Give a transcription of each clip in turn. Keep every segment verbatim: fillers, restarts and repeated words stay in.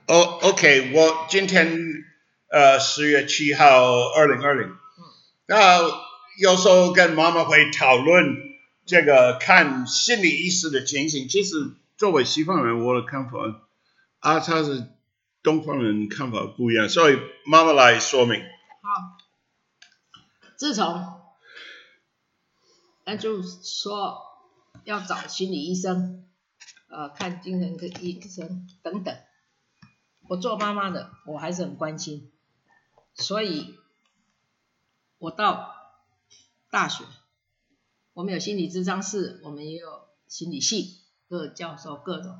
哦、oh, ，OK， 我今天呃十月七号，二零二零，那有时候跟妈妈会讨论这个看心理医师的情形。其实作为西方人，我的看法啊，他是东方人看法不一样，所以妈妈来说明。 好，自从那就是说要找心理医生，呃，看精神科医生等等。我做妈妈的，我还是很关心，所以我到大学，我们有心理咨商室，我们也有心理系，各教授各种。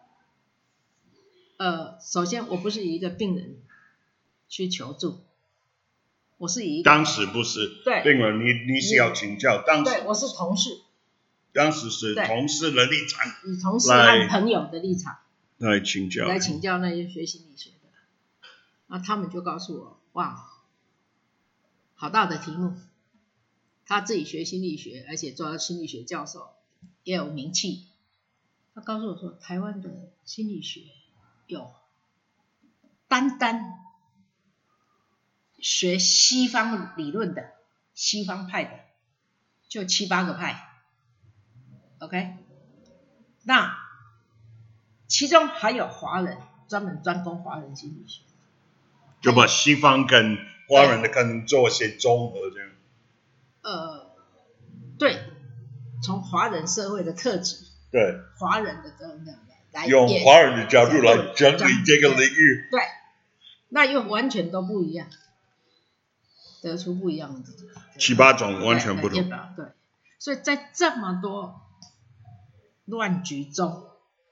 呃，首先我不是以一个病人去求助，我是以一个当时不是对病人，你你是要请教，当时对我是同事， 当时是同事的立场， 以同事和朋友的立场来请教， 来请教那些学心理学的，那他们就告诉我，哇，好大的题目，他自己学心理学，而且做到心理学教授，也有名气。他告诉我说，台湾的心理学有单单学西方理论的，西方派的，就七八个派 ，OK？ 那其中还有华人，专门专攻华人心理学， 就把西方跟华人的可能做一些综合这样。 呃，对，从华人社会的特质， 对， 华人的这样的来用华人的角度来整理这个领域， 对，那又完全都不一样，得出不一样的七八种完全不同。 对，所以在这么多乱局中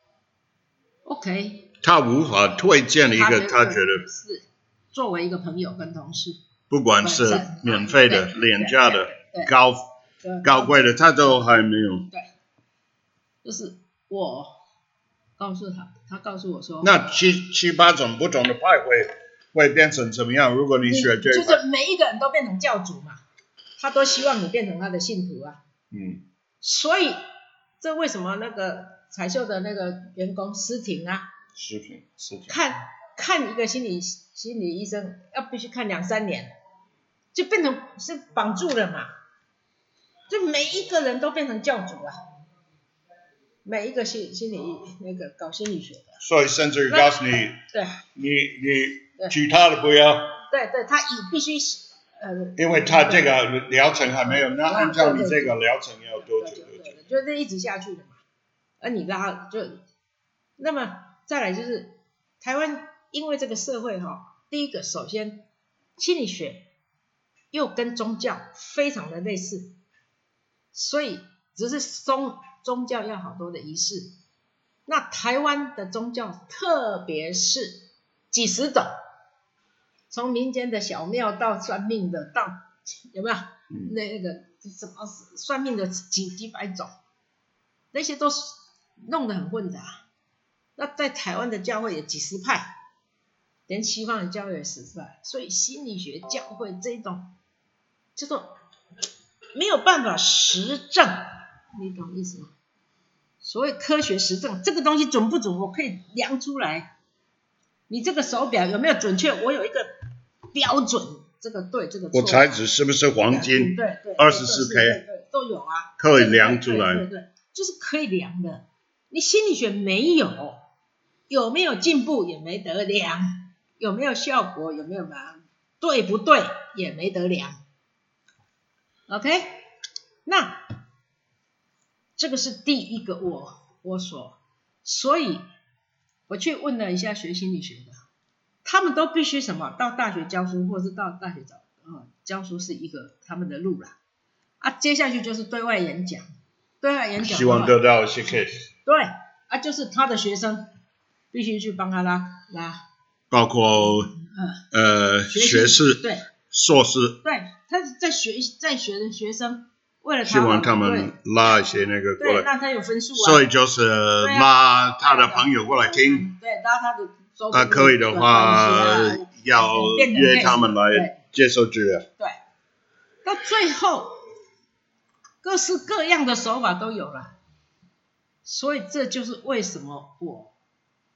，OK， 他无法推荐一个他觉得是作为一个朋友跟同事， 不管是免费的、廉价的、高高贵的，他都还没有。 对，就是我告诉他，他告诉我说， 那七七八种不同的派会会变成怎么样？如果你学这个， 就是每一个人都变成教主嘛，他都希望你变成他的信徒啊。 嗯， 所以这为什么那个彩秀的那个员工思婷啊， 思婷，思婷， 看看一个心理心理医生要必须看两三年，就变成是绑住了嘛，就每一个人都变成教主啊，每一个心心理那个搞心理学的， 所以甚至于告诉你， 对， 你你其他的不要， 对对，他以必须呃， 因为他这个疗程还没有，那按照你这个疗程要多久多久？ 就是一直下去的嘛，而你拉就，那么再来就是台湾，因为这个社会哈、哦，第一个首先心理学又跟宗教非常的类似，所以只是宗宗教要好多的仪式，那台湾的宗教特别是几十种。从民间的小庙到算命的，到有没有、嗯、那个什么算命的几几百种，那些都是弄得很混杂。那在台湾的教会也几十派，连西方的教会也十派，所以心理学教会这种叫做没有办法实证，你懂意思吗？所谓科学实证，这个东西准不准，我可以量出来。你这个手表有没有准确？我有一个标准，这个对，这个错。 我材质是不是黄金？ 对对， 二十四 K， 都有啊， 可以量出来。 对 对, 对, 对，就是可以量的。你心理学没有，有没有进步也没得量，有没有效果有没有嘛？对不对也没得量。OK， 那这个是第一个我我所，所以。我去问了一下学心理学的，他们都必须什么到大学教书，或是到大学找、呃、教书是一个他们的路啦。啊，接下去就是对外演讲，对外演讲希望得到一些 case。 对啊，就是他的学生必须去帮他拉拉， 包括、嗯、呃学士、 对硕士， 对，他在学在学的学生。为了他希望他们拉一些那个过来， 对，那他有分数啊， 所以就是拉他的朋友过来听， 对，拉他的周啊，可以的话要约他们来接受治疗。 对，到最后各式各样的手法都有了，所以这就是为什么我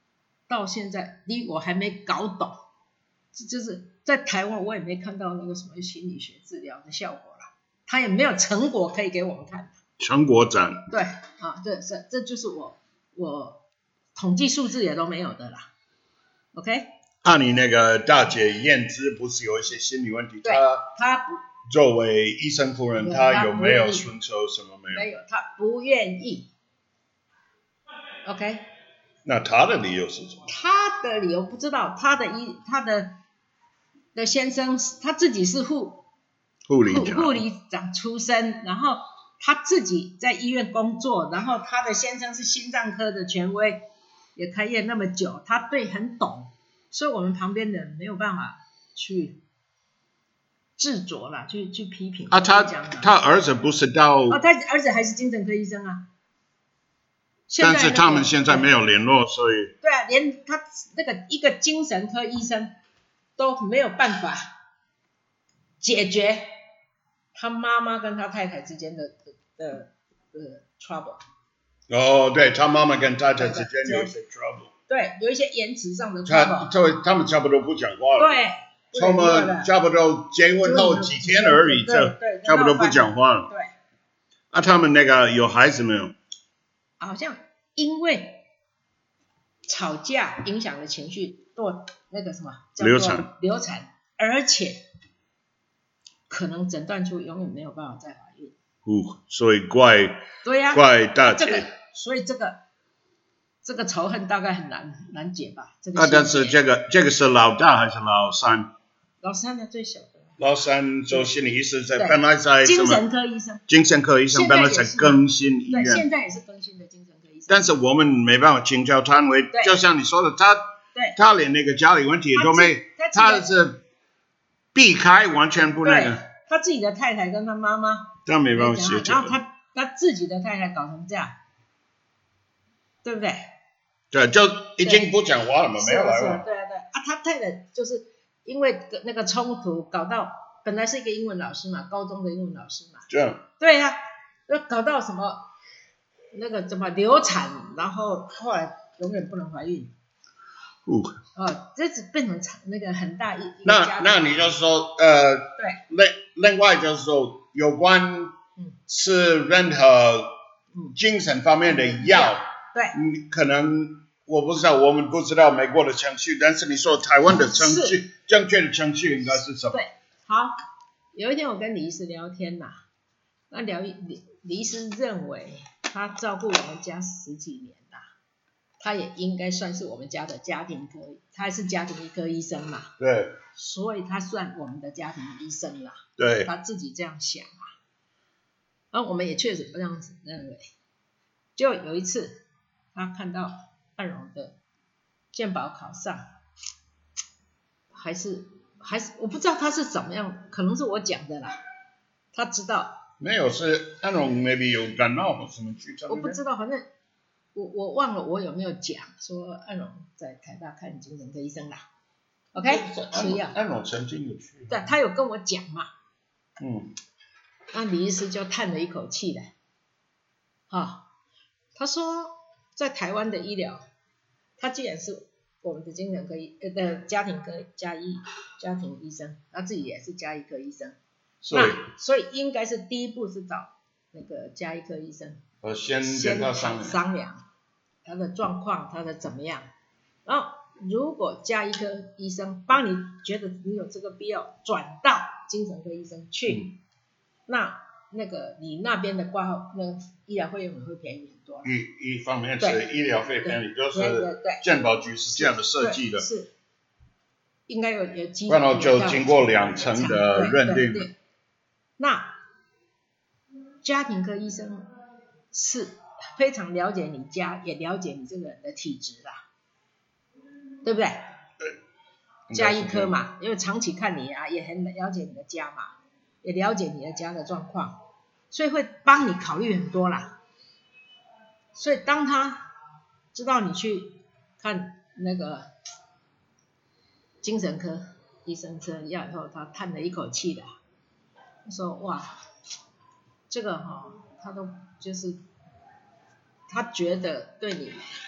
到现在，第一我还没搞懂，就是在台湾我也没看到那个什么心理学治疗的效果啦，他也没有成果可以给我们看。 成果展。 对啊，这这这就是我我统计数字也都没有的啦。OK。 那你那个大姐燕姿不是有一些心理问题？ 对，她不作为医生夫人，她有没有寻求什么没有？ 没有，她不愿意。OK。 那她的理由是什么？ 她的理由不知道，她的医，她的的先生，他自己是护护理长， 护理长出身，然后他自己在医院工作，然后他的先生是心脏科的权威，也开业那么久，他对很懂。所以我们旁边的人没有办法去制作啦，去去批评。 啊，他他儿子不是到哦，他儿子还是精神科医生啊。 但是他们现在没有联络，所以对啊，连他那个一个精神科医生都没有办法解决他妈妈跟他太太之间的的的 trouble。 哦，对，他妈妈跟太太之间有一些 trouble。 对，有一些言辞上的 trouble。 他他们差不多不讲话了。 对， 他们差不多结婚后几天而已，这差不多不讲话了。 对。 啊，他们那个有孩子没有？ 好像因为吵架影响了情绪，做那个什么流产， 流产，而且可能诊断出永远没有办法再怀孕。 哦，所以怪对呀、啊， 怪大姐。 这个，所以这个这个仇恨大概很难难解吧？这个啊，但是这个这个是老大还是老三？ 老三的最小的。 老三做心理医师，在本来在精神科医生， 精神科医生本来在更新医院， 对，现在也是更新的精神科医生。 但是我们没办法请教他，因为就像你说的，他他连那个家里问题都没，他是避开，完全不那个。 他自己的太太跟他妈妈， 他没办法协调。 然后他他自己的太太搞成这样，对不对？ 对，就已经不讲话了嘛，没有来往。 对啊对啊，他太太就是因为那个冲突搞到，本来是一个英文老师嘛，高中的英文老师嘛。 这样。 对呀、啊，又搞到什么那个怎么流产，然后后来永远不能怀孕。 哦。 哦，这是变成那个很大一。 那那你就说呃， 对。 另另外就是说有关吃任何精神方面的药， 对， 嗯，可能。我不知道，我们不知道美国的程序，但是你说台湾的程序，正确的程序应该是什么？ 对，好，有一天我跟李医师聊天呐、啊，那聊李李医师认为他照顾我们家十几年啦、啊，他也应该算是我们家的家庭科，他是家庭科医生嘛， 对， 所以他算我们的家庭医生啦， 对， 他自己这样想啊，而我们也确实这样子认为，就有一次他看到安荣的健保考上，还是还是我不知道他是怎么样，可能是我讲的啦。他知道没有是安荣 maybe 有感冒或什么去， 我不知道，反正我我忘了我有没有讲说安荣在台大看精神科医生啦。OK， 吃药。 安荣曾经有去。 对，他有跟我讲嘛。 嗯。 那李医师就叹了一口气嘞，啊，他说。在台湾的医疗，他既然是我们的精神科医呃的家庭科家医家庭医生，他自己也是家医科医生， 所以所以应该是第一步是找那个家医科医生， 我先跟他商量商量他的状况，他的怎么样，然后如果家医科医生帮你觉得你有这个必要转到精神科医生去，嗯、那。那个你那边的挂号，那医疗费用也会便宜很多。 一一方面是医疗费便宜，就是健保局是这样的设计的， 是应该有有基。 然后就经过两层的认定。 那家庭科医生是非常了解你家，也了解你这个人的体质啦，对不对？ 对。 家医科嘛，因为长期看你啊，也很了解你的家嘛，也了解你的家的状况。所以会帮你考虑很多啦，所以当他知道你去看那个精神科医生吃了药以后，他叹了一口气啦，他说哇，这个哈、哦，他都就是他觉得对你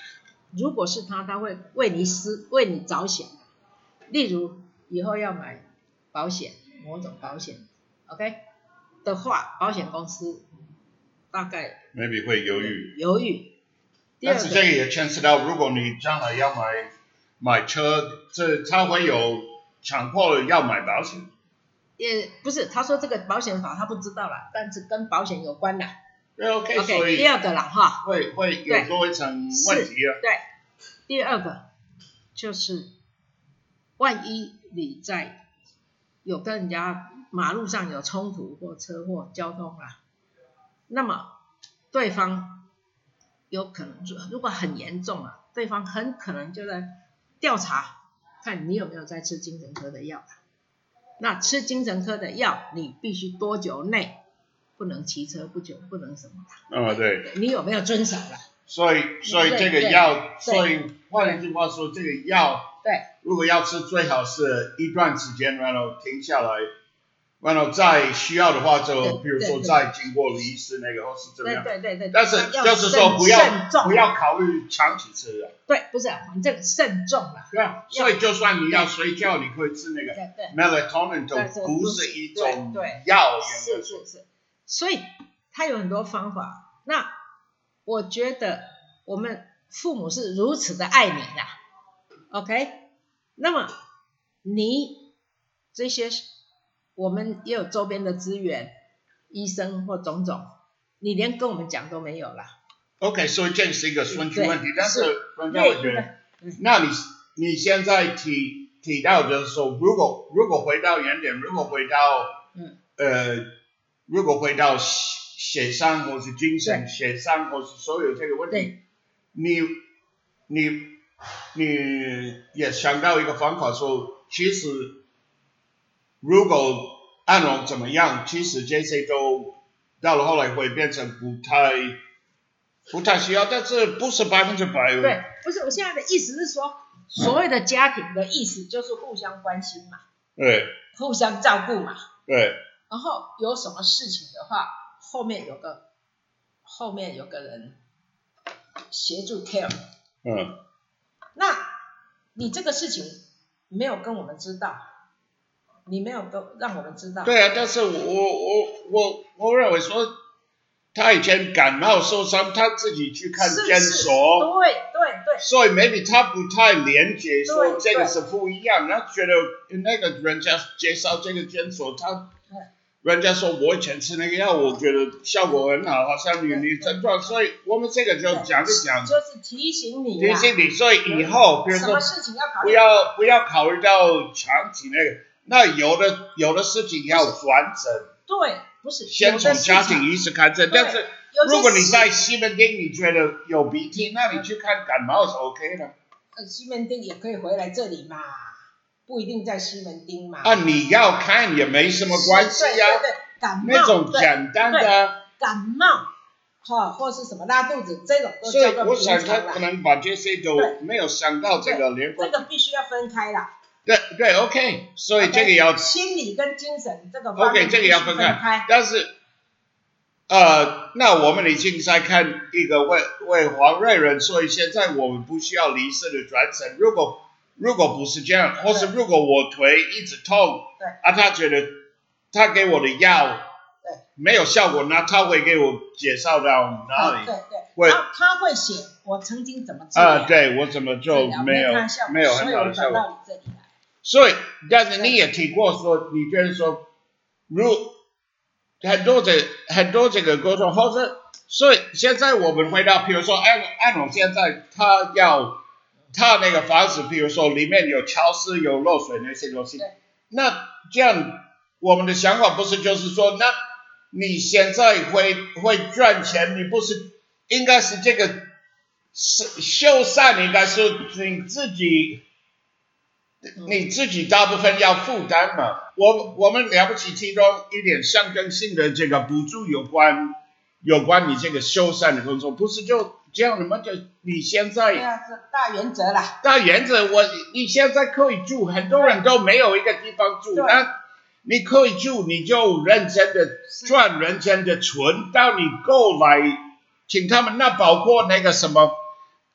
如果是他，他会为你思为你着想，例如以后要买保险，某种保险 ，OK 的话，保险公司大概 maybe 会犹豫， 犹豫。 但是这个也牵涉到，如果你将来要买买车，这他会有强迫要买保险。 也不是，他说这个保险法他不知道啦，但是跟保险有关啦。 对 ，OK， OK， 所以第二个啦哈， 会会有多一层问题啊。 对，第二个就是万一你在有跟人家马路上有冲突或车祸、交通啦，那么对方有可能如果很严重啊，对方很可能就在调查看你有没有在吃精神科的药。那吃精神科的药，你必须多久内不能骑车，不久不能什么的。 哦，对。 你有没有遵守了？ 所以，所以这个药，所以换句话说，这个药， 对， 如果要吃，最好是一段时间，然后停下来，然后再需要的话就，比如说再经过医师那个或是怎么样。 对对对对。 但是就是说不要不要考虑长期吃的。 对，不是，反正慎重了。 对啊，所以就算你要睡觉，你可以吃那个 melatonin 都不是一种药。 是是是，所以它有很多方法。那我觉得我们父母是如此的爱你啦 ，OK？ 那么你这些我们也有周边的资源，医生或种种，你连跟我们讲都没有啦。 OK， 所以这是一个顺序问题，但是专家会觉得，那你你现在提提到就是说，如果如果回到原点，如果回到嗯呃，如果回到协商或是精神协商或是所有这个问题，你你你也想到一个方法说，其实如果按照怎么样，其实这些都到了后来会变成不太不太需要，但是不是百分之百。 对，不是，我现在的意思是说，所谓的家庭的意思就是互相关心嘛， 对， 互相照顾嘛， 对， 然后有什么事情的话，后面有个后面有个人协助 care， 嗯， 那你这个事情没有跟我们知道，你没有跟让我们知道， 对啊，但是我我我我认为说，他以前感冒受伤，他自己去看诊所， 对对对， 所以 maybe 他不太连接说这个是不一样，他觉得那个人家介绍这个诊所，他人家说我以前吃那个药，我觉得效果很好，好像你你症状，所以我们这个就讲一讲， 就是提醒你， 提醒你，所以以后比如说不要不要考虑到长期那个，那有的有的事情要转诊， 对。不是先从家庭医师看诊，但是如果你在西门町你觉得有鼻涕，那你去看感冒是 OK 的。 呃，西门町也可以回来这里嘛，不一定在西门町嘛。 啊，你要看也没什么关系啊。 对对对，感冒那种简单的感冒，哈，或是什么拉肚子这种都叫做我想他可能把这些都没有想到这个连贯。 这个必须要分开啦。 对对 ，OK， 所以这个要 okay, 心理跟精神这个方面 OK， 这个要分开。开但是，呃，那我们已经在看一个为为黄瑞仁，所以现在我们不需要离世的转诊。如果如果不是这样，或是如果我腿一直痛， 对啊，他觉得他给我的药对没有效果，那他会给我介绍到哪里？ 对对，会他他会写我曾经怎么治疗，啊，对我怎么就没有没有很好的效果。所以，但是你也提过说，你觉得说，如很多这很多这个沟通，或者，所以现在我们回到，比如说按按我现在他要他那个房子，比如说里面有潮湿、有漏水那些东西，那这样我们的想法不是就是说，那你现在会会赚钱，你不是应该是这个是修缮，应该是你自己。你自己大部分要负担嘛，我我们了不起其中一点象征性的这个补助有关有关你这个修缮的工作，不是就这样的吗？就你现在对啊，是大原则啦。 大原则，我你现在可以住，很多人都没有一个地方住，那你可以住，你就认真的赚，认真的存，到你够来请他们，那包括那个什么。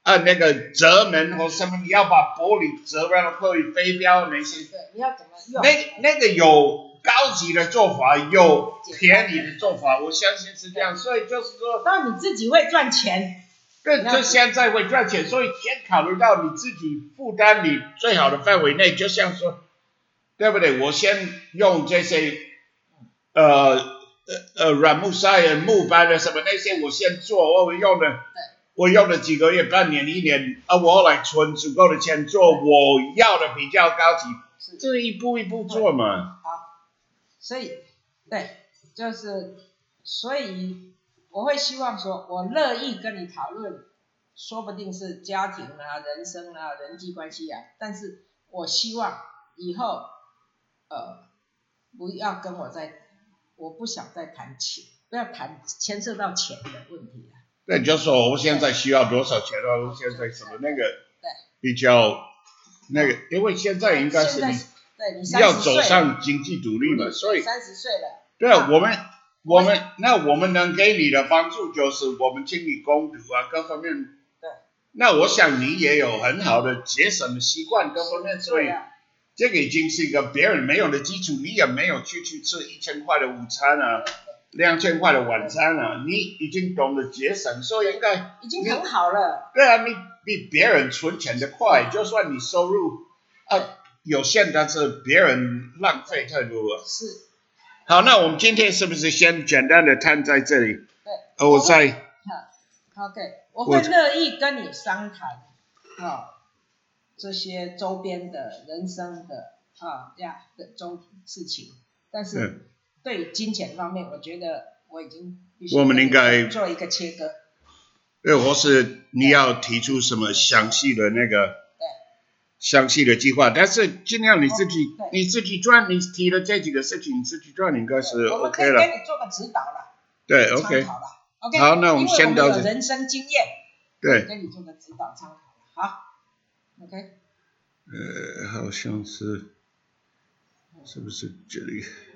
啊那个折门或什么，你要把玻璃折让可以飞镖那些。 对，你要怎么用？ 那那个有高级的做法，有便宜的做法，我相信是这样。所以就是说， 当你自己会赚钱， 对，就现在会赚钱，所以先考虑到你自己负担你最好的范围内，就像说，对不对？我先用这些呃呃呃软木塞、木板的什么那些，我先做，我用了。我用了几个月、半年、一年，啊，我后来存足够的钱做我要的比较高级，这一步一步做嘛。 好，所以对，就是所以我会希望说，我乐意跟你讨论，说不定是家庭啊、人生啊、人际关系啊，但是我希望以后呃不要跟我再，我不想再谈钱，不要谈牵涉到钱的问题了。 对，就说我现在需要多少钱啊？我现在什么那个比较那个，因为现在应该是你对你要走上经济独立嘛，所以三十岁了。 对啊，我们我们那我们能给你的帮助就是我们听你攻读啊，各方面。 对。 那我想你也有很好的节省的习惯，各方面，所以这个已经是一个别人没有的基础，你也没有去去吃一千块的午餐啊。两千块的晚餐啊，你已经懂得节省，所以应该已经很好了。 对啊，你比别人存钱的快，就算你收入啊有限，但是别人浪费太多了。 是。 好，那我们今天是不是先简单的谈在这里？ 对。 我再。 好 ，OK， 我会乐意跟你商谈啊这些周边的人生的啊呀的周事情，但是。嗯对于金钱方面，我觉得我已经必须我们应该做一个切割。 对，或是你要提出什么详细的那个详细的计划，但是尽量你自己你自己赚，你提的这几个事情你自己赚应该是 OK 了。 我们可以给你做个指导了。 对 ，OK。 参考了 ，OK。 好，那我们先到这。 因为我们有人生经验。 对。 给你做个指导参考了，好 ，OK。 呃，好像是，是不是这里？